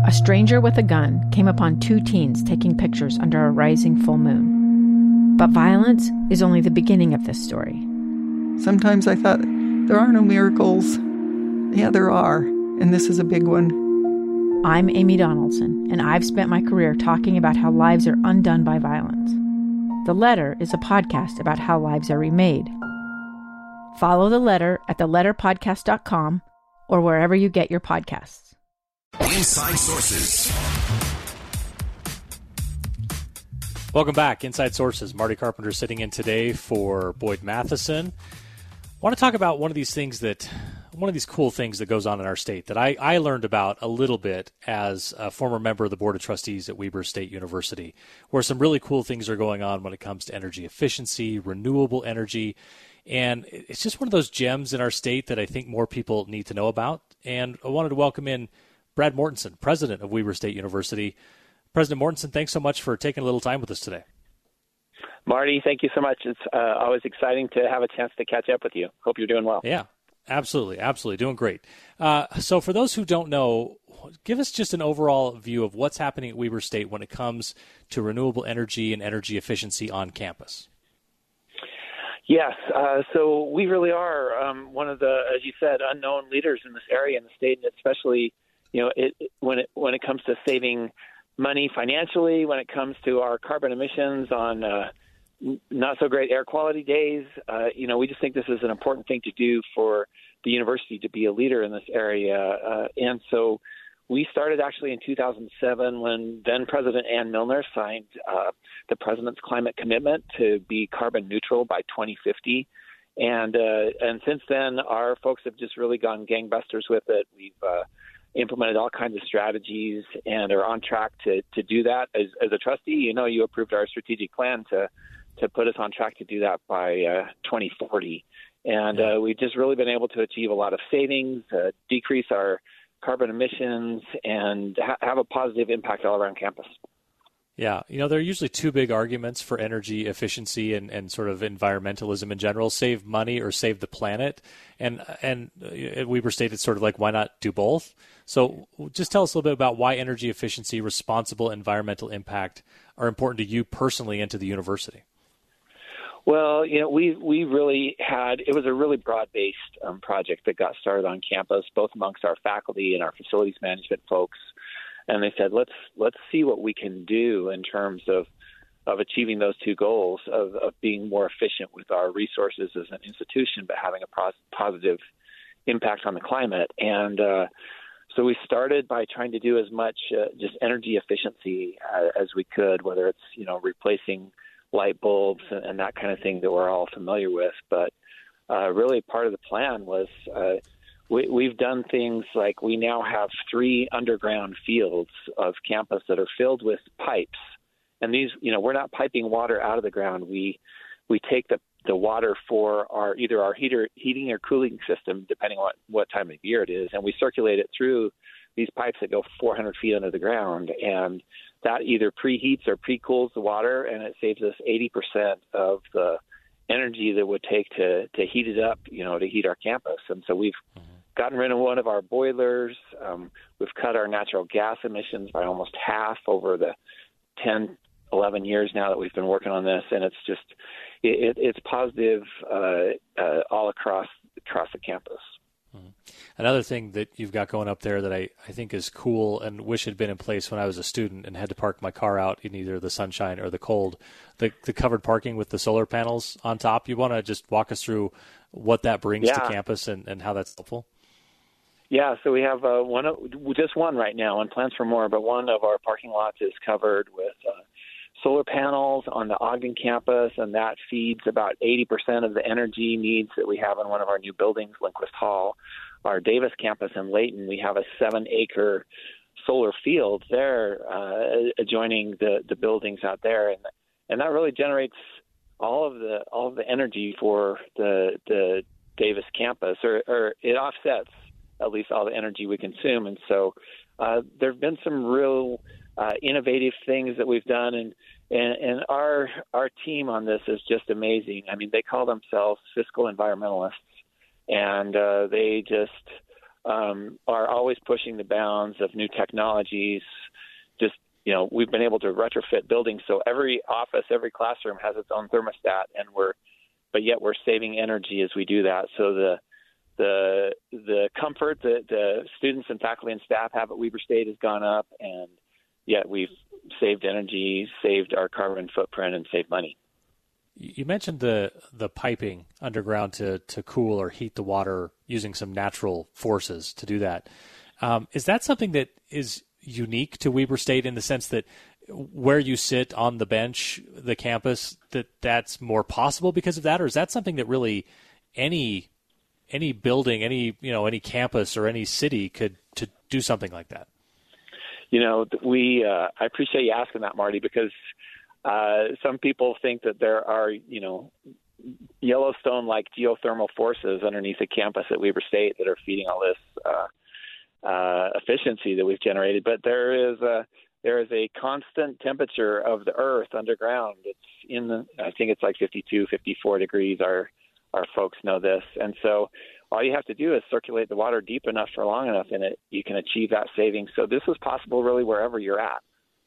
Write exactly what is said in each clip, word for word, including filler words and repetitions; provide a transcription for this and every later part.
a stranger with a gun came upon two teens taking pictures under a rising full moon. But violence is only the beginning of this story. Sometimes I thought, there are no miracles. Yeah, there are, and this is a big one. I'm Amy Donaldson, and I've spent my career talking about how lives are undone by violence. The Letter is a podcast about how lives are remade. Follow The Letter at the letter podcast dot com or wherever you get your podcasts. Inside Sources. Welcome back, Inside Sources. Marty Carpenter sitting in today for Boyd Matheson. I want to talk about one of these things that, one of these cool things that goes on in our state that I, I learned about a little bit as a former member of the Board of Trustees at Weber State University, where some really cool things are going on when it comes to energy efficiency, renewable energy, and it's just one of those gems in our state that I think more people need to know about. And I wanted to welcome in Brad Mortensen, president of Weber State University. President Mortensen, thanks so much for taking a little time with us today. Marty, thank you so much. It's uh, always exciting to have a chance to catch up with you. Hope you're doing well. Yeah, absolutely. Absolutely. Doing great. Uh, so for those who don't know, give us just an overall view of what's happening at Weber State when it comes to renewable energy and energy efficiency on campus. Yes. Uh, so we really are um, one of the, as you said, unknown leaders in this area in the state, and especially, you know, it, when it when it comes to saving money financially, when it comes to our carbon emissions on uh, not so great air quality days. Uh, you know, we just think this is an important thing to do for the university to be a leader in this area. Uh, and so we started actually in two thousand seven when then President Ann Milner signed uh, the president's climate commitment to be carbon neutral by twenty fifty. And, uh, and since then, our folks have just really gone gangbusters with it. We've uh, implemented all kinds of strategies and are on track to, to do that. As, as a trustee, you know, you approved our strategic plan to to put us on track to do that by uh, twenty forty. And uh, we've just really been able to achieve a lot of savings, uh, decrease our carbon emissions, and ha- have a positive impact all around campus. Yeah, you know, there are usually two big arguments for energy efficiency and, and sort of environmentalism in general: save money or save the planet. And and at Weber State, it's sort of like, why not do both? So just tell us a little bit about why energy efficiency, responsible environmental impact are important to you personally and to the university. Well, you know, we we really had, it was a really broad-based um, project that got started on campus, both amongst our faculty and our facilities management folks. And they said, let's let's see what we can do in terms of of achieving those two goals of, of being more efficient with our resources as an institution, but having a pros- positive impact on the climate. And uh, so we started by trying to do as much uh, just energy efficiency uh, as we could, whether it's, you know, replacing light bulbs and, and that kind of thing that we're all familiar with. But uh, really part of the plan was uh, we, we've done things like we now have three underground fields of campus that are filled with pipes. And these, you know, we're not piping water out of the ground. We we take the, the water for our either our heater, heating or cooling system, depending on what, what time of year it is, and we circulate it through these pipes that go four hundred feet under the ground. And that either preheats or pre-cools the water, and it saves us eighty percent of the energy that would take to, to heat it up, you know, to heat our campus. And so we've mm-hmm. gotten rid of one of our boilers. Um, we've cut our natural gas emissions by almost half over the ten, eleven years now that we've been working on this. And it's just, it, it's positive uh, uh, all across across the campus. Mm-hmm. Another thing that you've got going up there that I, I think is cool and wish had been in place when I was a student and had to park my car out in either the sunshine or the cold, the, the covered parking with the solar panels on top. You want to just walk us through what that brings yeah. to campus and, and how that's helpful? Yeah, so we have uh, one, just one right now, and plans for more, but one of our parking lots is covered with uh, solar panels on the Ogden campus, and that feeds about eighty percent of the energy needs that we have in one of our new buildings, Lindquist Hall. Our Davis campus in Layton, we have a seven-acre solar field there uh, adjoining the, the buildings out there, and and that really generates all of the all of the energy for the the Davis campus, or, or it offsets at least all the energy we consume. And so uh, there have been some real uh, innovative things that we've done, and, and and our our team on this is just amazing. I mean, they call themselves fiscal environmentalists, and uh, they just um, are always pushing the bounds of new technologies. Just, you know, we've been able to retrofit buildings so every office, every classroom has its own thermostat, and we're, but yet we're saving energy as we do that. So the the the comfort that the students and faculty and staff have at Weber State has gone up, and yet we've saved energy, saved our carbon footprint, and saved money. You mentioned the the piping underground to, to cool or heat the water using some natural forces to do that. Um, is that something that is unique to Weber State in the sense that where you sit on the bench, the campus, that that's more possible because of that? Or is that something that really any any building, any you know, any campus or any city could to do something like that? You know, we uh, I appreciate you asking that, Marty, because Uh, some people think that there are, you know, Yellowstone-like geothermal forces underneath the campus at Weber State that are feeding all this uh, uh, efficiency that we've generated. But there is a there is a constant temperature of the earth underground. It's in the, I think it's like fifty-two, fifty-four degrees. Our our folks know this, and so all you have to do is circulate the water deep enough for long enough, and it you can achieve that saving. So this is possible really wherever you're at.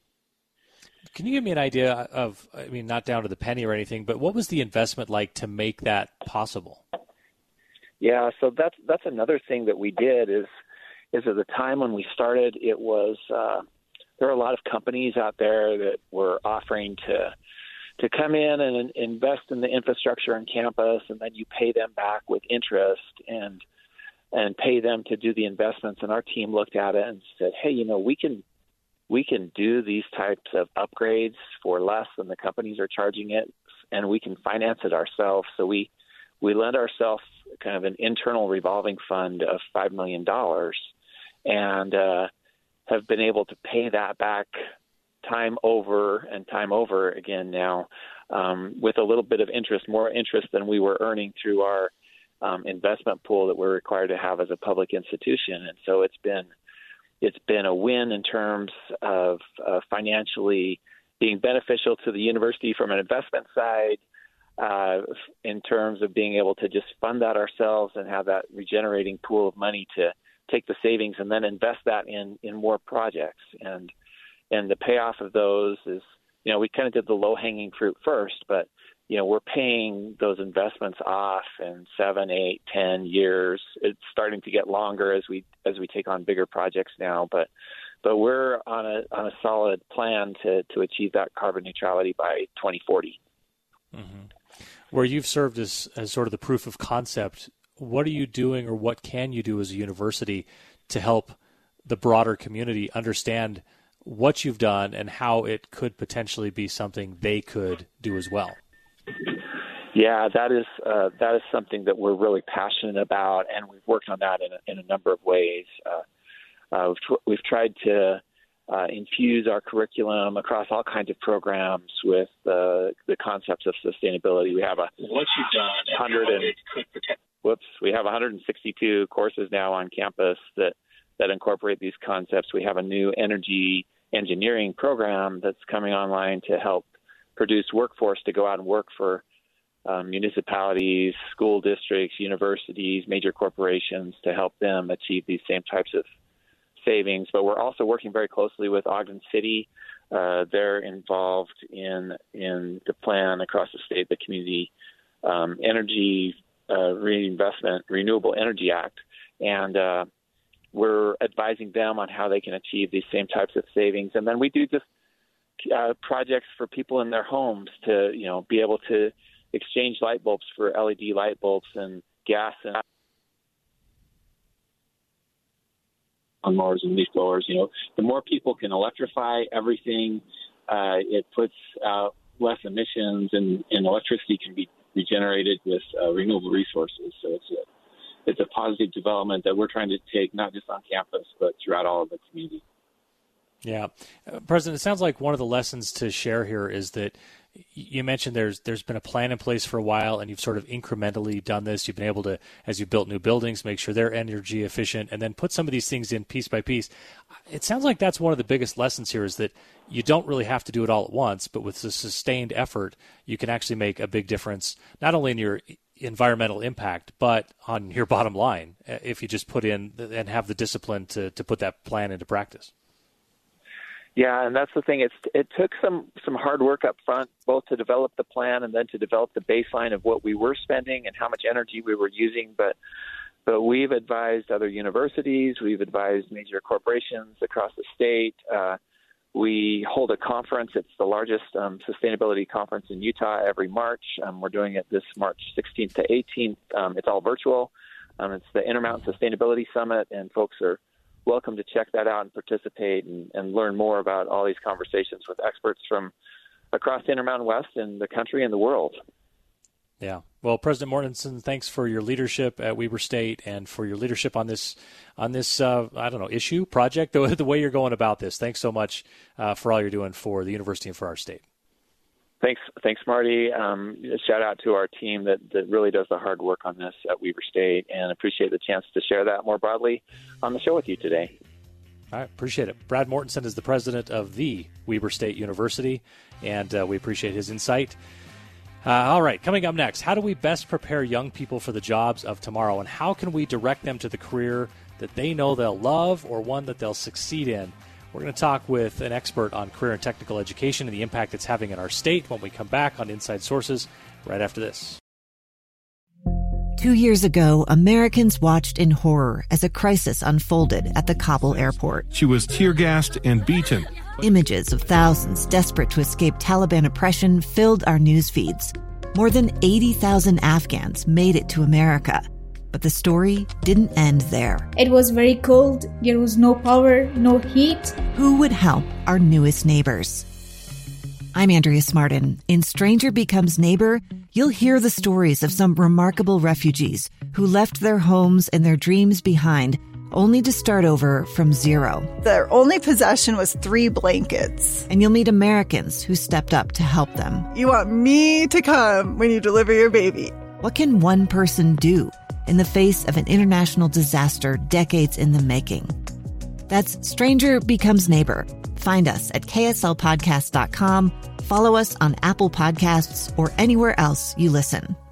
Can you give me an idea of, I mean, not down to the penny or anything, but what was the investment like to make that possible? Yeah, so that's that's another thing that we did is is at the time when we started, it was uh, there were a lot of companies out there that were offering to to come in and invest in the infrastructure on campus, and then you pay them back with interest and and pay them to do the investments. And our team looked at it and said, hey, you know, we can. We can do these types of upgrades for less than the companies are charging it, and we can finance it ourselves. So we we lent ourselves kind of an internal revolving fund of five million dollars and uh, have been able to pay that back time over and time over again now um, with a little bit of interest, more interest than we were earning through our um, investment pool that we're required to have as a public institution. And so it's been It's been a win in terms of uh, financially being beneficial to the university from an investment side, uh, in terms of being able to just fund that ourselves and have that regenerating pool of money to take the savings and then invest that in, in more projects. And and the payoff of those is, you know, we kind of did the low-hanging fruit first, but, you know, we're paying those investments off in seven, eight, ten years. It's starting to get longer as we as we take on bigger projects now, but but we're on a on a solid plan to to achieve that carbon neutrality by twenty forty. Mm-hmm. Where you've served as as sort of the proof of concept, what are you doing, or what can you do as a university to help the broader community understand what you've done and how it could potentially be something they could do as well? Yeah, that is uh, that is something that we're really passionate about, and we've worked on that in a, in a number of ways. Uh, uh, we've, tr- we've tried to uh, infuse our curriculum across all kinds of programs with uh, the concepts of sustainability. We have a what you've done, hundred and whoops, we have one hundred sixty-two courses now on campus that that incorporate these concepts. We have a new energy engineering program that's coming online to help produce workforce to go out and work for um, municipalities, school districts, universities, major corporations to help them achieve these same types of savings. But we're also working very closely with Ogden City. Uh, they're involved in in the plan across the state, the Community um, Energy uh, Reinvestment Renewable Energy Act, and uh, we're advising them on how they can achieve these same types of savings. And then we do just Uh, projects for people in their homes to, you know, be able to exchange light bulbs for L E D light bulbs and gas and on mowers and leaf blowers. You know, the more people can electrify everything, uh, it puts out less emissions, and, and electricity can be regenerated with uh, renewable resources. So it's a it's a positive development that we're trying to take not just on campus but throughout all of the community. Yeah. Uh, President, it sounds like one of the lessons to share here is that you mentioned there's there's been a plan in place for a while, and you've sort of incrementally done this. You've been able to, as you've built new buildings, make sure they're energy efficient, and then put some of these things in piece by piece. It sounds like that's one of the biggest lessons here, is that you don't really have to do it all at once, but with a sustained effort, you can actually make a big difference, not only in your environmental impact, but on your bottom line, if you just put in and have the discipline to, to put that plan into practice. Yeah, and that's the thing. It's it took some, some hard work up front, both to develop the plan and then to develop the baseline of what we were spending and how much energy we were using. But but we've advised other universities, we've advised major corporations across the state. Uh, we hold a conference. It's the largest um, sustainability conference in Utah every March. Um, we're doing it this March sixteenth to eighteenth. Um, it's all virtual. Um, it's the Intermountain Sustainability Summit, and folks are welcome to check that out and participate and, and learn more about all these conversations with experts from across the Intermountain West and the country and the world. Yeah. Well, President Mortensen, thanks for your leadership at Weber State and for your leadership on this, on this uh, I don't know, issue, project, the, the way you're going about this. Thanks so much uh, for all you're doing for the university and for our state. Thanks, thanks, Marty. Um, shout out to our team that, that really does the hard work on this at Weber State, and appreciate the chance to share that more broadly on the show with you today. All right, appreciate it. Brad Mortensen is the president of the Weber State University, and uh, we appreciate his insight. Uh, all right, coming up next, how do we best prepare young people for the jobs of tomorrow, and how can we direct them to the career that they know they'll love or one that they'll succeed in? We're going to talk with an expert on career and technical education and the impact it's having in our state when we come back on Inside Sources right after this. Two years ago, Americans watched in horror as a crisis unfolded at the Kabul airport. She was tear-gassed and beaten. Images of thousands desperate to escape Taliban oppression filled our news feeds. More than eighty thousand Afghans made it to America. But the story didn't end there. It was very cold. There was no power, no heat. Who would help our newest neighbors? I'm Andrea Smartin. In Stranger Becomes Neighbor, you'll hear the stories of some remarkable refugees who left their homes and their dreams behind, only to start over from zero. Their only possession was three blankets. And you'll meet Americans who stepped up to help them. You want me to come when you deliver your baby. What can one person do in the face of an international disaster decades in the making? That's Stranger Becomes Neighbor. Find us at K S L podcast dot com. Follow us on Apple Podcasts or anywhere else you listen.